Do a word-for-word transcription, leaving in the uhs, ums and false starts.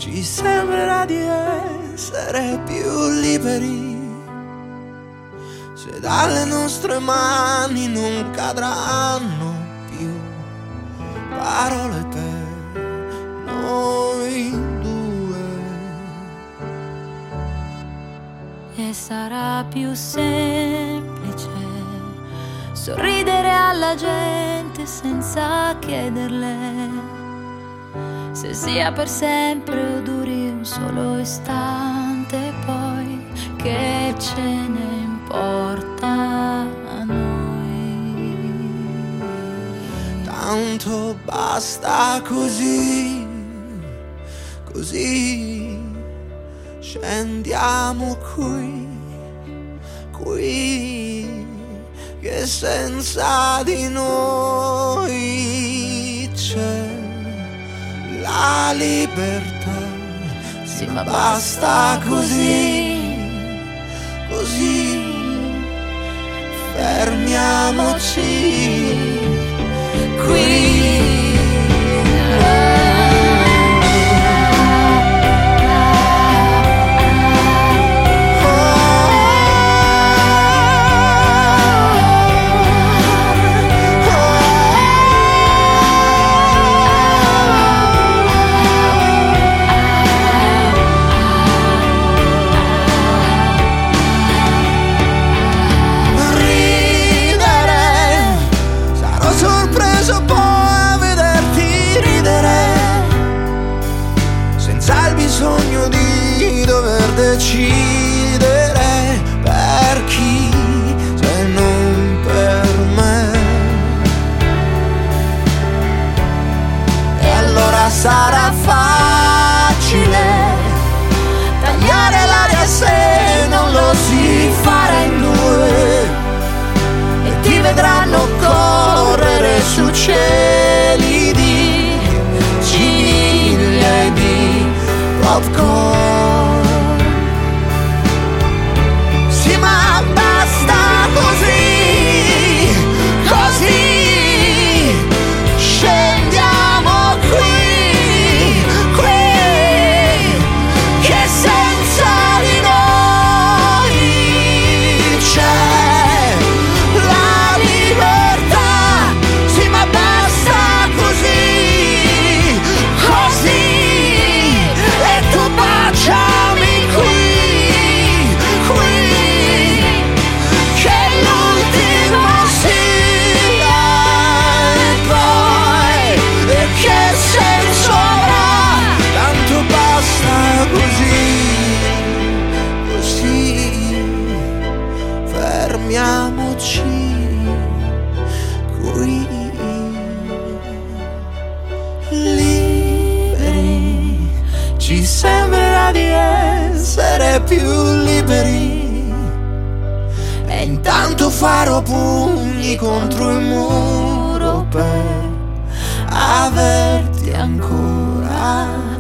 ci sembrerà di essere più liberi se dalle nostre mani non cadranno più parole per noi due. E sarà più semplice sorridere alla gente senza chiederle se sia per sempre o duri un solo istante, poi che ce ne importa a noi. Tanto basta così, così scendiamo qui, qui, che senza di noi c'è la libertà. Sì, ma basta così, così, fermiamoci qui. Decidere per chi se non per me. E allora sarà facile tagliare l'aria se non lo si farà in due, e ti vedranno correre su cieli di ciglia e di popcorn. Fermiamoci qui, liberi, ci sembrerà di essere più liberi, e intanto farò pugni contro il muro per averti ancora.